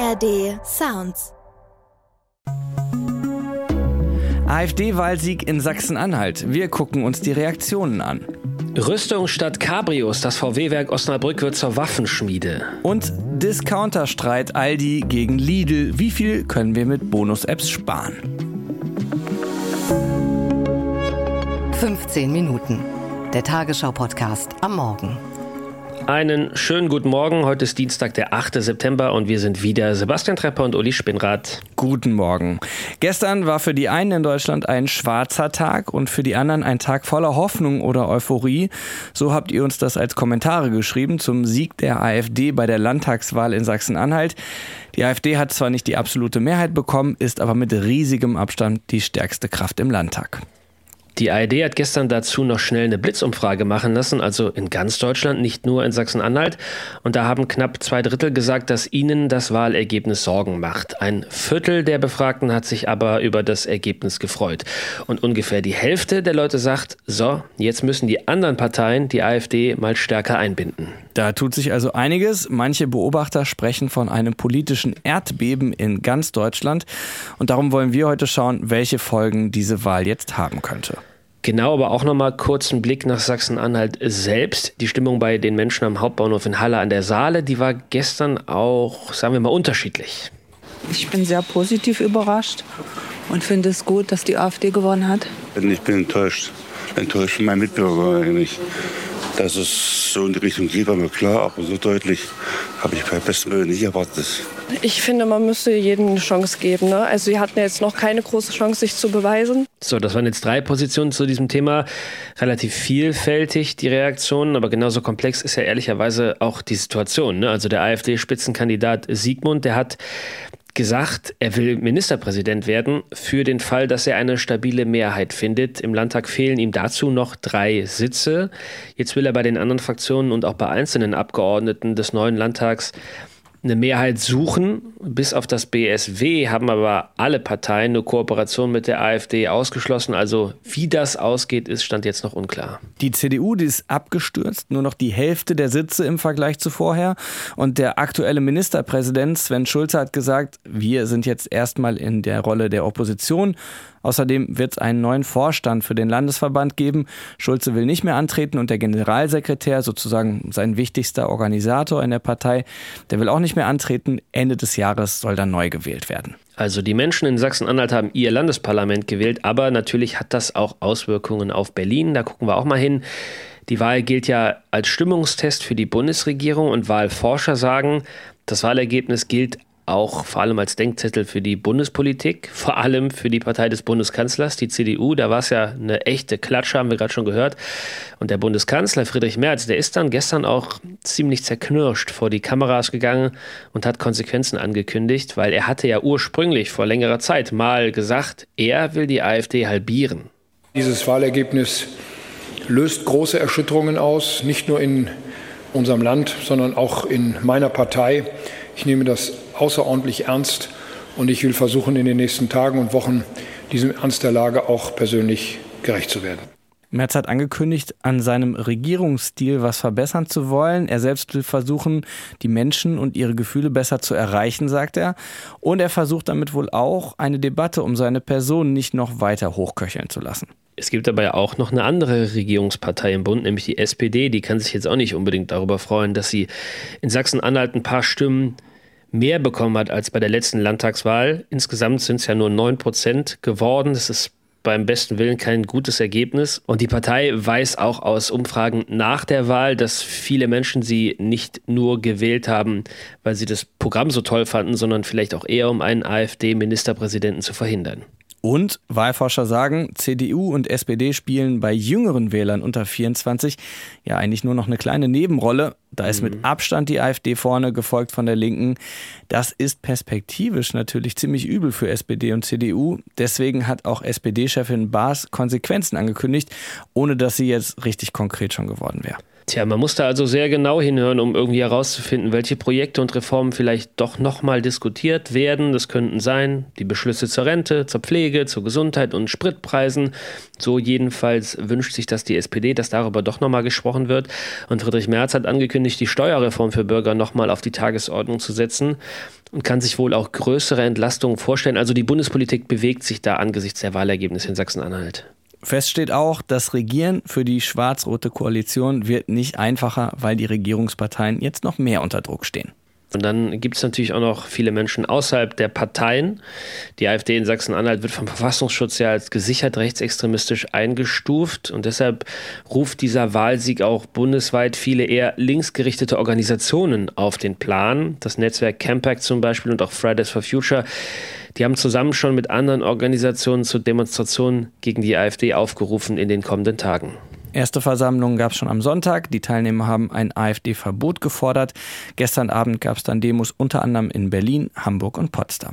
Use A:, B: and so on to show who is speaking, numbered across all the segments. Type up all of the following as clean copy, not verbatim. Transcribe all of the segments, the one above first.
A: ARD Sounds.
B: AfD-Wahlsieg in Sachsen-Anhalt. Wir gucken uns die Reaktionen an.
C: Rüstung statt Cabrios. Das VW-Werk Osnabrück wird zur Waffenschmiede.
B: Und Discounter-Streit Aldi gegen Lidl. Wie viel können wir mit Bonus-Apps sparen?
D: 15 Minuten. Der Tagesschau-Podcast am Morgen.
C: Einen schönen guten Morgen. Heute ist Dienstag, der 8. September und wir sind wieder Sebastian Trepper und Uli Spinnrad.
B: Guten Morgen. Gestern war für die einen in Deutschland ein schwarzer Tag und für die anderen ein Tag voller Hoffnung oder Euphorie. So habt ihr uns das als Kommentare geschrieben zum Sieg der AfD bei der Landtagswahl in Sachsen-Anhalt. Die AfD hat zwar nicht die absolute Mehrheit bekommen, ist aber mit riesigem Abstand die stärkste Kraft im Landtag.
C: Die ARD hat gestern dazu noch schnell eine Blitzumfrage machen lassen, also in ganz Deutschland, nicht nur in Sachsen-Anhalt. Und da haben knapp 2/3 gesagt, dass ihnen das Wahlergebnis Sorgen macht. Ein Viertel der Befragten hat sich aber über das Ergebnis gefreut. Und ungefähr die Hälfte der Leute sagt, so, jetzt müssen die anderen Parteien die AfD mal stärker einbinden.
B: Da tut sich also einiges. Manche Beobachter sprechen von einem politischen Erdbeben in ganz Deutschland. Und darum wollen wir heute schauen, welche Folgen diese Wahl jetzt haben könnte.
C: Genau, aber auch nochmal kurz einen Blick nach Sachsen-Anhalt selbst. Die Stimmung bei den Menschen am Hauptbahnhof in Halle an der Saale, die war gestern auch, sagen wir mal, unterschiedlich.
E: Ich bin sehr positiv überrascht und finde es gut, dass die AfD gewonnen hat.
F: Ich bin enttäuscht von meinen Mitbürgern eigentlich. Dass es so in die Richtung geht, war mir klar, aber so deutlich habe ich bei bestem Willen nicht erwartet.
G: Ich finde, man müsste jedem eine Chance geben. Ne? Also sie hatten jetzt noch keine große Chance, sich zu beweisen.
C: So, das waren jetzt 3 Positionen zu diesem Thema. Relativ vielfältig die Reaktionen, aber genauso komplex ist ja ehrlicherweise auch die Situation. Ne? Also der AfD-Spitzenkandidat Siegmund, der hat gesagt, er will Ministerpräsident werden für den Fall, dass er eine stabile Mehrheit findet. Im Landtag fehlen ihm dazu noch 3 Sitze. Jetzt will er bei den anderen Fraktionen und auch bei einzelnen Abgeordneten des neuen Landtags eine Mehrheit suchen. Bis auf das BSW haben aber alle Parteien eine Kooperation mit der AfD ausgeschlossen. Also wie das ausgeht, ist Stand jetzt noch unklar.
B: Die CDU, die ist abgestürzt, nur noch die Hälfte der Sitze im Vergleich zu vorher. Und der aktuelle Ministerpräsident Sven Schulze hat gesagt, wir sind jetzt erstmal in der Rolle der Opposition. Außerdem wird es einen neuen Vorstand für den Landesverband geben. Schulze will nicht mehr antreten und der Generalsekretär, sozusagen sein wichtigster Organisator in der Partei, der will auch nicht mehr antreten. Ende des Jahres soll dann neu gewählt werden.
C: Also die Menschen in Sachsen-Anhalt haben ihr Landesparlament gewählt, aber natürlich hat das auch Auswirkungen auf Berlin. Da gucken wir auch mal hin. Die Wahl gilt ja als Stimmungstest für die Bundesregierung und Wahlforscher sagen, das Wahlergebnis gilt auch vor allem als Denkzettel für die Bundespolitik, vor allem für die Partei des Bundeskanzlers, die CDU. Da war es ja eine echte Klatsche, haben wir gerade schon gehört. Und der Bundeskanzler Friedrich Merz, der ist dann gestern auch ziemlich zerknirscht vor die Kameras gegangen und hat Konsequenzen angekündigt, weil er hatte ja ursprünglich vor längerer Zeit mal gesagt, er will die AfD halbieren.
H: Dieses Wahlergebnis löst große Erschütterungen aus, nicht nur in unserem Land, sondern auch in meiner Partei. Ich nehme das außerordentlich ernst und ich will versuchen, in den nächsten Tagen und Wochen diesem Ernst der Lage auch persönlich gerecht zu werden.
B: Merz hat angekündigt, an seinem Regierungsstil was verbessern zu wollen. Er selbst will versuchen, die Menschen und ihre Gefühle besser zu erreichen, sagt er. Und er versucht damit wohl auch, eine Debatte um seine Person nicht noch weiter hochköcheln zu lassen.
C: Es gibt aber ja auch noch eine andere Regierungspartei im Bund, nämlich die SPD. Die kann sich jetzt auch nicht unbedingt darüber freuen, dass sie in Sachsen-Anhalt ein paar Stimmen mehr bekommen hat als bei der letzten Landtagswahl. Insgesamt sind es ja nur 9% geworden. Das ist beim besten Willen kein gutes Ergebnis. Und die Partei weiß auch aus Umfragen nach der Wahl, dass viele Menschen sie nicht nur gewählt haben, weil sie das Programm so toll fanden, sondern vielleicht auch eher, um einen AfD-Ministerpräsidenten zu verhindern.
B: Und Wahlforscher sagen, CDU und SPD spielen bei jüngeren Wählern unter 24 ja eigentlich nur noch eine kleine Nebenrolle. Da ist mit Abstand die AfD vorne, gefolgt von der Linken. Das ist perspektivisch natürlich ziemlich übel für SPD und CDU. Deswegen hat auch SPD-Chefin Baas Konsequenzen angekündigt, ohne dass sie jetzt richtig konkret schon geworden wäre.
C: Tja, man muss da also sehr genau hinhören, um irgendwie herauszufinden, welche Projekte und Reformen vielleicht doch nochmal diskutiert werden. Das könnten sein, die Beschlüsse zur Rente, zur Pflege, zur Gesundheit und Spritpreisen. So jedenfalls wünscht sich das die SPD, dass darüber doch nochmal gesprochen wird. Und Friedrich Merz hat angekündigt, die Steuerreform für Bürger nochmal auf die Tagesordnung zu setzen. und kann sich wohl auch größere Entlastungen vorstellen. Also die Bundespolitik bewegt sich da angesichts der Wahlergebnisse in Sachsen-Anhalt.
B: Fest steht auch, das Regieren für die schwarz-rote Koalition wird nicht einfacher, weil die Regierungsparteien jetzt noch mehr unter Druck stehen.
C: Und dann gibt es natürlich auch noch viele Menschen außerhalb der Parteien. Die AfD in Sachsen-Anhalt wird vom Verfassungsschutz ja als gesichert rechtsextremistisch eingestuft. Und deshalb ruft dieser Wahlsieg auch bundesweit viele eher linksgerichtete Organisationen auf den Plan. Das Netzwerk Campact zum Beispiel und auch Fridays for Future. Die haben zusammen schon mit anderen Organisationen zu Demonstrationen gegen die AfD aufgerufen in den kommenden Tagen.
B: Erste Versammlungen gab es schon am Sonntag. Die Teilnehmer haben ein AfD-Verbot gefordert. Gestern Abend gab es dann Demos unter anderem in Berlin, Hamburg und Potsdam.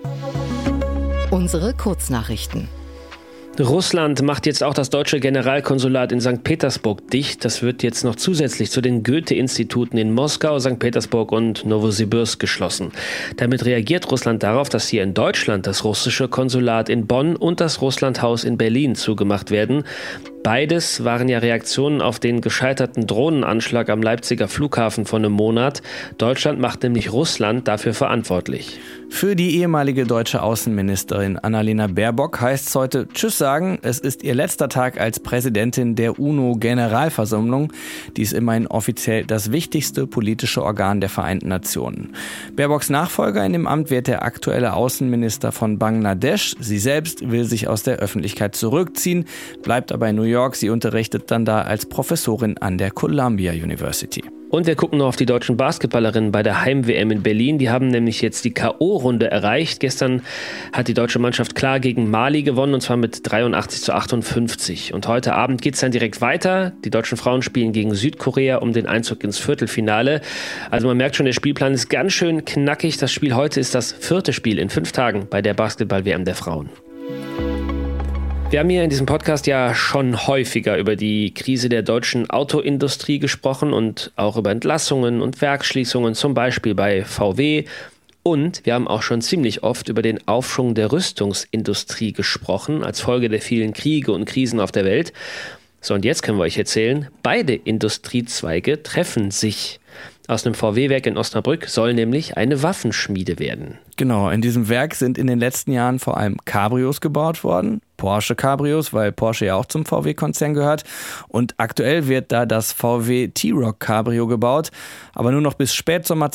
D: Unsere Kurznachrichten.
C: Russland macht jetzt auch das deutsche Generalkonsulat in St. Petersburg dicht. Das wird jetzt noch zusätzlich zu den Goethe-Instituten in Moskau, St. Petersburg und Nowosibirsk geschlossen. Damit reagiert Russland darauf, dass hier in Deutschland das russische Konsulat in Bonn und das Russlandhaus in Berlin zugemacht werden. Beides waren ja Reaktionen auf den gescheiterten Drohnenanschlag am Leipziger Flughafen vor einem Monat. Deutschland macht nämlich Russland dafür verantwortlich.
B: Für die ehemalige deutsche Außenministerin Annalena Baerbock heißt es heute Tschüss sagen. Es ist ihr letzter Tag als Präsidentin der UNO-Generalversammlung. Die ist immerhin offiziell das wichtigste politische Organ der Vereinten Nationen. Baerbocks Nachfolger in dem Amt wird der aktuelle Außenminister von Bangladesch. Sie selbst will sich aus der Öffentlichkeit zurückziehen, bleibt aber in New York. Sie unterrichtet dann da als Professorin an der Columbia University.
C: Und wir gucken noch auf die deutschen Basketballerinnen bei der Heim-WM in Berlin. Die haben nämlich jetzt die K.O.-Runde erreicht. Gestern hat die deutsche Mannschaft klar gegen Mali gewonnen, und zwar mit 83-58. Und heute Abend geht es dann direkt weiter. Die deutschen Frauen spielen gegen Südkorea um den Einzug ins Viertelfinale. Also man merkt schon, der Spielplan ist ganz schön knackig. Das Spiel heute ist das 4. Spiel in 5 Tagen bei der Basketball-WM der Frauen. Wir haben hier in diesem Podcast ja schon häufiger über die Krise der deutschen Autoindustrie gesprochen und auch über Entlassungen und Werksschließungen, zum Beispiel bei VW. Und wir haben auch schon ziemlich oft über den Aufschwung der Rüstungsindustrie gesprochen, als Folge der vielen Kriege und Krisen auf der Welt. So, und jetzt können wir euch erzählen, beide Industriezweige treffen sich. Aus einem VW-Werk in Osnabrück soll nämlich eine Waffenschmiede werden.
B: Genau, in diesem Werk sind in den letzten Jahren vor allem Cabrios gebaut worden. Porsche Cabrios, weil Porsche ja auch zum VW-Konzern gehört. Und aktuell wird da das VW T-Roc Cabrio gebaut. Aber nur noch bis Spätsommer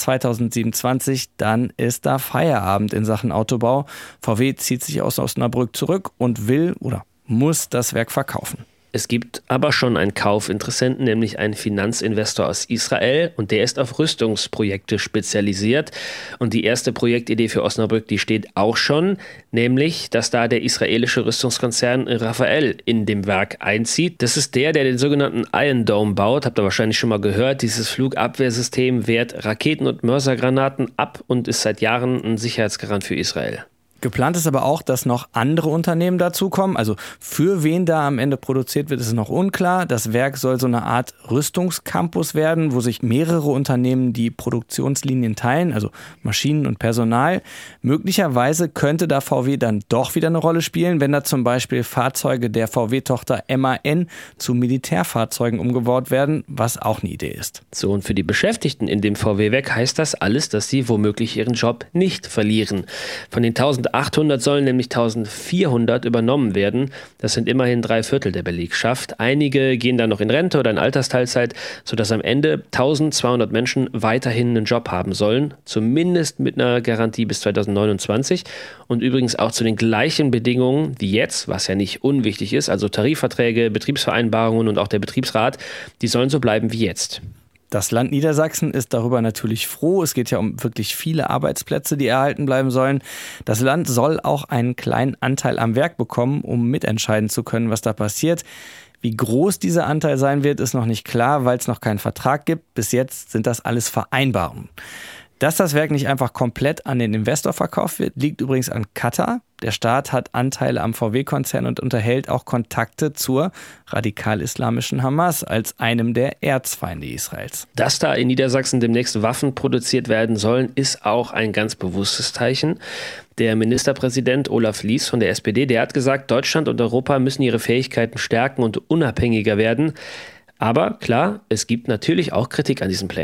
B: 2027. Dann ist da Feierabend in Sachen Autobau. VW zieht sich aus Osnabrück zurück und will oder muss das Werk verkaufen.
C: Es gibt aber schon einen Kaufinteressenten, nämlich einen Finanzinvestor aus Israel, und der ist auf Rüstungsprojekte spezialisiert. Und die erste Projektidee für Osnabrück, die steht auch schon, nämlich, dass da der israelische Rüstungskonzern Rafael in dem Werk einzieht. Das ist der den sogenannten Iron Dome baut, habt ihr wahrscheinlich schon mal gehört. Dieses Flugabwehrsystem wehrt Raketen und Mörsergranaten ab und ist seit Jahren ein Sicherheitsgarant für Israel.
B: Geplant ist aber auch, dass noch andere Unternehmen dazukommen. Also für wen da am Ende produziert wird, ist noch unklar. Das Werk soll so eine Art Rüstungscampus werden, wo sich mehrere Unternehmen die Produktionslinien teilen, also Maschinen und Personal. Möglicherweise könnte da VW dann doch wieder eine Rolle spielen, wenn da zum Beispiel Fahrzeuge der VW-Tochter MAN zu Militärfahrzeugen umgebaut werden, was auch eine Idee ist.
C: So, und für die Beschäftigten in dem VW-Werk heißt das alles, dass sie womöglich ihren Job nicht verlieren. Von den 1800 sollen nämlich 1400 übernommen werden. Das sind immerhin 3/4 der Belegschaft. Einige gehen dann noch in Rente oder in Altersteilzeit, sodass am Ende 1200 Menschen weiterhin einen Job haben sollen. Zumindest mit einer Garantie bis 2029. Und übrigens auch zu den gleichen Bedingungen wie jetzt, was ja nicht unwichtig ist. Also Tarifverträge, Betriebsvereinbarungen und auch der Betriebsrat, die sollen so bleiben wie jetzt.
B: Das Land Niedersachsen ist darüber natürlich froh. Es geht ja um wirklich viele Arbeitsplätze, die erhalten bleiben sollen. Das Land soll auch einen kleinen Anteil am Werk bekommen, um mitentscheiden zu können, was da passiert. Wie groß dieser Anteil sein wird, ist noch nicht klar, weil es noch keinen Vertrag gibt. Bis jetzt sind das alles Vereinbarungen. Dass das Werk nicht einfach komplett an den Investor verkauft wird, liegt übrigens an Katar. Der Staat hat Anteile am VW-Konzern und unterhält auch Kontakte zur radikal-islamischen Hamas als einem der Erzfeinde Israels.
C: Dass da in Niedersachsen demnächst Waffen produziert werden sollen, ist auch ein ganz bewusstes Zeichen. Der Ministerpräsident Olaf Lies von der SPD, der hat gesagt, Deutschland und Europa müssen ihre Fähigkeiten stärken und unabhängiger werden. Aber klar, es gibt natürlich auch Kritik an diesen Plänen.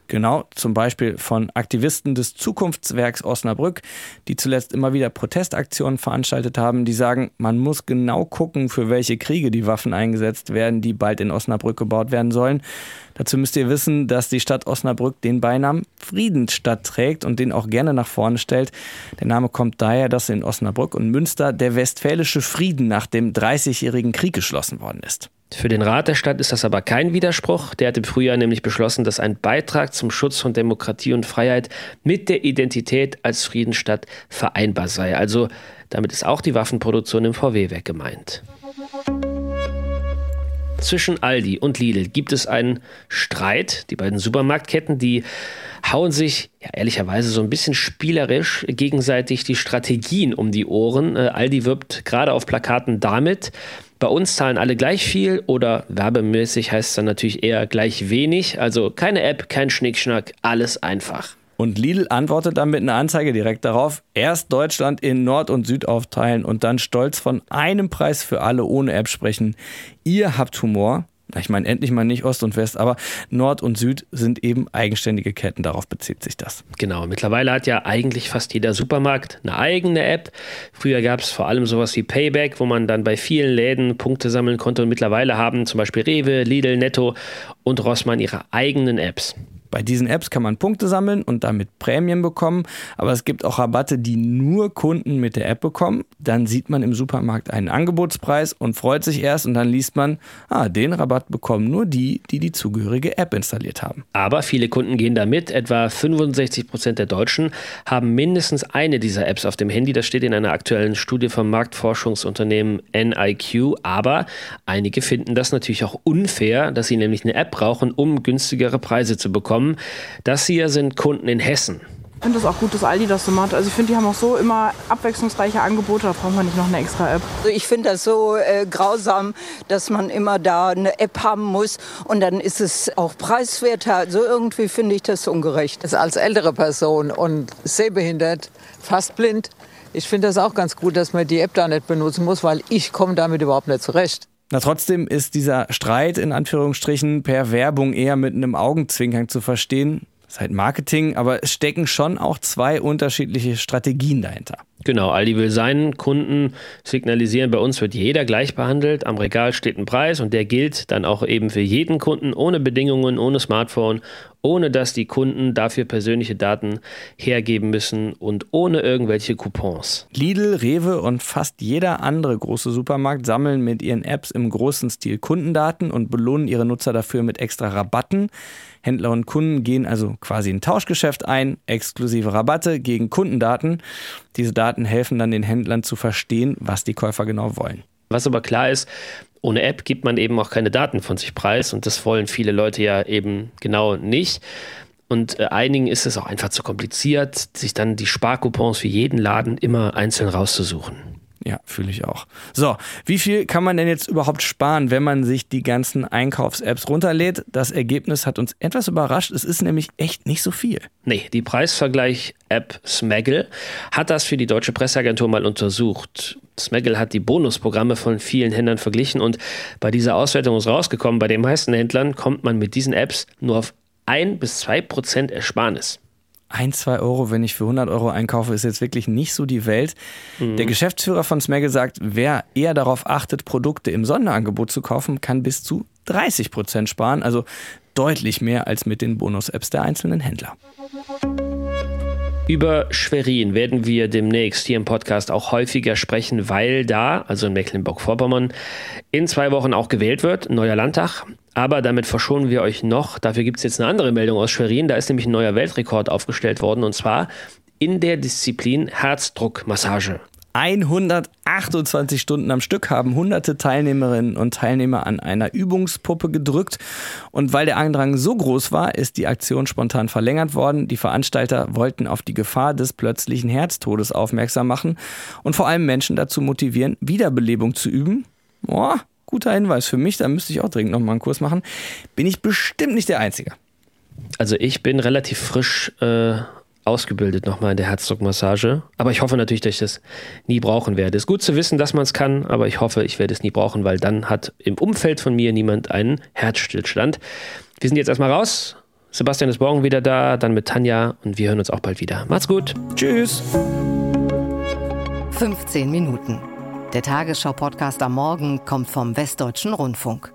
B: Genau, zum Beispiel von Aktivisten des Zukunftswerks Osnabrück, die zuletzt immer wieder Protestaktionen veranstaltet haben, die sagen, man muss genau gucken, für welche Kriege die Waffen eingesetzt werden, die bald in Osnabrück gebaut werden sollen. Dazu müsst ihr wissen, dass die Stadt Osnabrück den Beinamen Friedensstadt trägt und den auch gerne nach vorne stellt. Der Name kommt daher, dass in Osnabrück und Münster der Westfälische Frieden nach dem 30-jährigen Krieg geschlossen worden ist.
C: Für den Rat der Stadt ist das aber kein Widerspruch. Der hat im Frühjahr nämlich beschlossen, dass ein Beitrag zum Schutz von Demokratie und Freiheit mit der Identität als Friedensstadt vereinbar sei. Also damit ist auch die Waffenproduktion im VW-Werk gemeint. Zwischen Aldi und Lidl gibt es einen Streit. Die beiden Supermarktketten, die hauen sich ehrlicherweise so ein bisschen spielerisch gegenseitig die Strategien um die Ohren. Aldi wirbt gerade auf Plakaten damit, bei uns zahlen alle gleich viel, oder werbemäßig heißt es dann natürlich eher gleich wenig. Also keine App, kein Schnickschnack, alles einfach.
B: Und Lidl antwortet dann mit einer Anzeige direkt darauf: erst Deutschland in Nord und Süd aufteilen und dann stolz von einem Preis für alle ohne App sprechen. Ihr habt Humor. Ich meine, endlich mal nicht Ost und West, aber Nord und Süd sind eben eigenständige Ketten, darauf bezieht sich das.
C: Genau, mittlerweile hat ja eigentlich fast jeder Supermarkt eine eigene App. Früher gab es vor allem sowas wie Payback, wo man dann bei vielen Läden Punkte sammeln konnte, und mittlerweile haben zum Beispiel Rewe, Lidl, Netto und Rossmann ihre eigenen Apps.
B: Bei diesen Apps kann man Punkte sammeln und damit Prämien bekommen, aber es gibt auch Rabatte, die nur Kunden mit der App bekommen. Dann sieht man im Supermarkt einen Angebotspreis und freut sich erst, und dann liest man, den Rabatt bekommen nur die, die die zugehörige App installiert haben.
C: Aber viele Kunden gehen damit. Etwa 65% der Deutschen haben mindestens eine dieser Apps auf dem Handy. Das steht in einer aktuellen Studie vom Marktforschungsunternehmen NIQ. Aber einige finden das natürlich auch unfair, dass sie nämlich eine App brauchen, um günstigere Preise zu bekommen. Das hier sind Kunden in Hessen.
A: Ich finde es auch gut, dass Aldi das so macht. Also ich finde, die haben auch so immer abwechslungsreiche Angebote. Da brauchen wir nicht noch eine extra App.
I: Also ich finde das so grausam, dass man immer da eine App haben muss und dann ist es auch preiswerter. Also irgendwie finde ich das ungerecht.
J: Also als ältere Person und sehbehindert, fast blind, ich finde das auch ganz gut, dass man die App da nicht benutzen muss, weil ich komme damit überhaupt nicht zurecht.
B: Na, trotzdem ist dieser Streit in Anführungsstrichen per Werbung eher mit einem Augenzwinkern zu verstehen. Das ist halt Marketing, aber es stecken schon auch zwei unterschiedliche Strategien dahinter.
C: Genau, Aldi will seinen Kunden signalisieren, bei uns wird jeder gleich behandelt. Am Regal steht ein Preis und der gilt dann auch eben für jeden Kunden, ohne Bedingungen, ohne Smartphone, ohne dass die Kunden dafür persönliche Daten hergeben müssen und ohne irgendwelche Coupons.
B: Lidl, Rewe und fast jeder andere große Supermarkt sammeln mit ihren Apps im großen Stil Kundendaten und belohnen ihre Nutzer dafür mit extra Rabatten. Händler und Kunden gehen also quasi ein Tauschgeschäft ein, exklusive Rabatte gegen Kundendaten. Diese Daten helfen dann den Händlern zu verstehen, was die Käufer genau wollen.
C: Was aber klar ist, ohne App gibt man eben auch keine Daten von sich preis, und das wollen viele Leute ja eben genau nicht. Und einigen ist es auch einfach zu kompliziert, sich dann die Sparcoupons für jeden Laden immer einzeln rauszusuchen.
B: Ja, fühle ich auch. So, wie viel kann man denn jetzt überhaupt sparen, wenn man sich die ganzen Einkaufs-Apps runterlädt? Das Ergebnis hat uns etwas überrascht. Es ist nämlich echt nicht so viel.
C: Nee, die Preisvergleich-App Smaggle hat das für die Deutsche Presseagentur mal untersucht. Smaggle hat die Bonusprogramme von vielen Händlern verglichen, und bei dieser Auswertung ist rausgekommen, bei den meisten Händlern kommt man mit diesen Apps nur auf 1-2% Ersparnis.
B: 1-2 Euro, wenn ich für 100 Euro einkaufe, ist jetzt wirklich nicht so die Welt. Der Geschäftsführer von Smaggle sagt, wer eher darauf achtet, Produkte im Sonderangebot zu kaufen, kann bis zu 30% sparen. Also deutlich mehr als mit den Bonus-Apps der einzelnen Händler.
C: Über Schwerin werden wir demnächst hier im Podcast auch häufiger sprechen, weil da, also in Mecklenburg-Vorpommern, in 2 Wochen auch gewählt wird, ein neuer Landtag. Aber damit verschonen wir euch noch. Dafür gibt es jetzt eine andere Meldung aus Schwerin. Da ist nämlich ein neuer Weltrekord aufgestellt worden, und zwar in der Disziplin Herzdruckmassage.
B: 128 Stunden am Stück haben hunderte Teilnehmerinnen und Teilnehmer an einer Übungspuppe gedrückt. Und weil der Andrang so groß war, ist die Aktion spontan verlängert worden. Die Veranstalter wollten auf die Gefahr des plötzlichen Herztodes aufmerksam machen und vor allem Menschen dazu motivieren, Wiederbelebung zu üben. Guter Hinweis für mich, da müsste ich auch dringend noch mal einen Kurs machen. Bin ich bestimmt nicht der Einzige.
C: Also ich bin relativ frisch ausgebildet nochmal in der Herzdruckmassage. Aber ich hoffe natürlich, dass ich das nie brauchen werde. Es ist gut zu wissen, dass man es kann, aber ich hoffe, ich werde es nie brauchen, weil dann hat im Umfeld von mir niemand einen Herzstillstand. Wir sind jetzt erstmal raus. Sebastian ist morgen wieder da, dann mit Tanja und wir hören uns auch bald wieder. Macht's gut.
B: Tschüss.
D: 15 Minuten. Der Tagesschau-Podcast am Morgen kommt vom Westdeutschen Rundfunk.